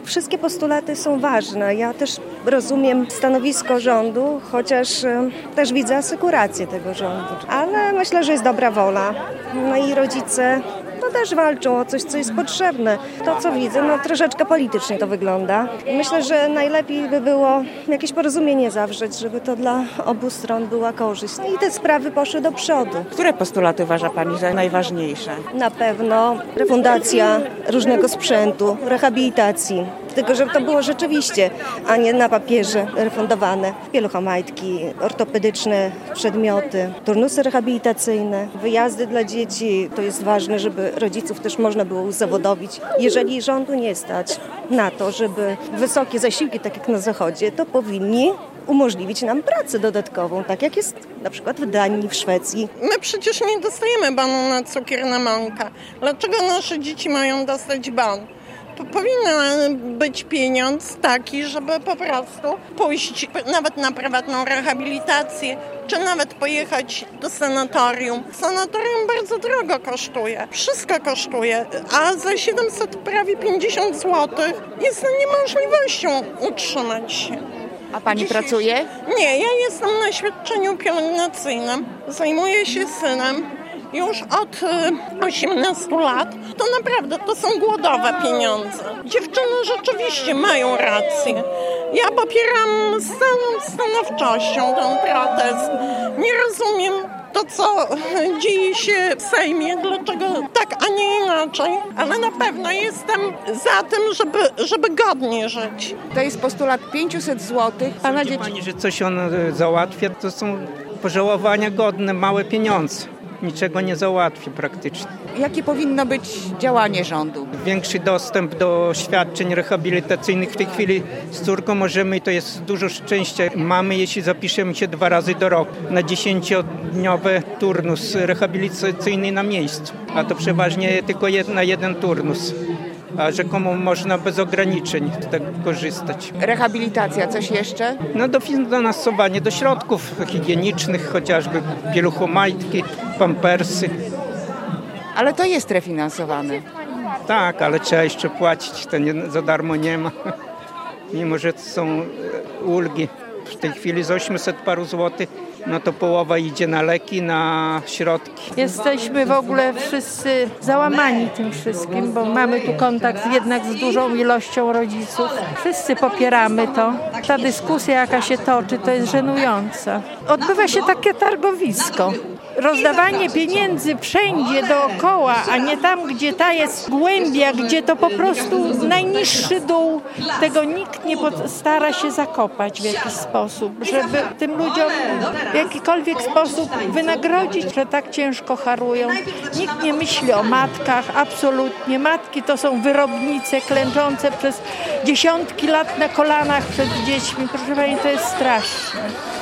Wszystkie postulaty są ważne. Ja też rozumiem stanowisko rządu, chociaż też widzę asekurację tego rządu. Ale myślę, że jest dobra wola. No i rodzice też walczą o coś, co jest potrzebne. To, co widzę, troszeczkę politycznie to wygląda. Myślę, że najlepiej by było jakieś porozumienie zawrzeć, żeby to dla obu stron była korzyść. I te sprawy poszły do przodu. Które postulaty uważa Pani za najważniejsze? Na pewno refundacja różnego sprzętu, rehabilitacji. Tylko, żeby to było rzeczywiście, a nie na papierze refundowane. Pieluchomajtki, ortopedyczne przedmioty, turnusy rehabilitacyjne, wyjazdy dla dzieci. To jest ważne, żeby rodziców też można było uzawodowić. Jeżeli rządu nie stać na to, żeby wysokie zasiłki, tak jak na Zachodzie, to powinni umożliwić nam pracę dodatkową, tak jak jest na przykład w Danii, w Szwecji. My przecież nie dostajemy bonu na cukier, na mąkę. Dlaczego nasze dzieci mają dostać bon? Powinien być pieniądz taki, żeby po prostu pójść nawet na prywatną rehabilitację, czy nawet pojechać do sanatorium. Sanatorium bardzo drogo kosztuje, wszystko kosztuje, a za 700 prawie 50 zł jest niemożliwością utrzymać się. A Pani pracuje? Nie, ja jestem na świadczeniu pielęgnacyjnym, zajmuję się synem. Już od 18 lat, to naprawdę to są głodowe pieniądze. Dziewczyny rzeczywiście mają rację. Ja popieram z całą stanowczością ten protest. Nie rozumiem to, co dzieje się w Sejmie, dlaczego tak, a nie inaczej. Ale na pewno jestem za tym, żeby godnie żyć. To jest postulat 500 zł. Pana Sądzi Pani, że coś on załatwia? To są pożałowania godne, małe pieniądze. Niczego nie załatwi praktycznie. Jakie powinno być działanie rządu? Większy dostęp do świadczeń rehabilitacyjnych. W tej chwili z córką możemy, i to jest dużo szczęścia, mamy, jeśli zapiszemy się 2 razy do roku, na 10-dniowy turnus rehabilitacyjny na miejscu. A to przeważnie tylko na jeden turnus. A rzekomo można bez ograniczeń z tego korzystać. Rehabilitacja, coś jeszcze? Dofinansowanie do środków higienicznych, chociażby pieluchomajtki, pampersy. Ale to jest refinansowane. Tak, ale trzeba jeszcze płacić, to za darmo nie ma. Mimo że są ulgi. W tej chwili z 800 paru złotych, to połowa idzie na leki, na środki. Jesteśmy w ogóle wszyscy załamani tym wszystkim, bo mamy tu kontakt jednak z dużą ilością rodziców. Wszyscy popieramy to. Ta dyskusja, jaka się toczy, to jest żenująca. Odbywa się takie targowisko. Rozdawanie pieniędzy wszędzie dookoła, a nie tam, gdzie ta jest głębia, gdzie to po prostu najniższy dół, tego nikt nie stara się zakopać w jakiś sposób, żeby tym ludziom w jakikolwiek sposób wynagrodzić, że tak ciężko harują. Nikt nie myśli o matkach, absolutnie. Matki to są wyrobnice klęczące przez dziesiątki lat na kolanach przed dziećmi. Proszę Pani, to jest straszne.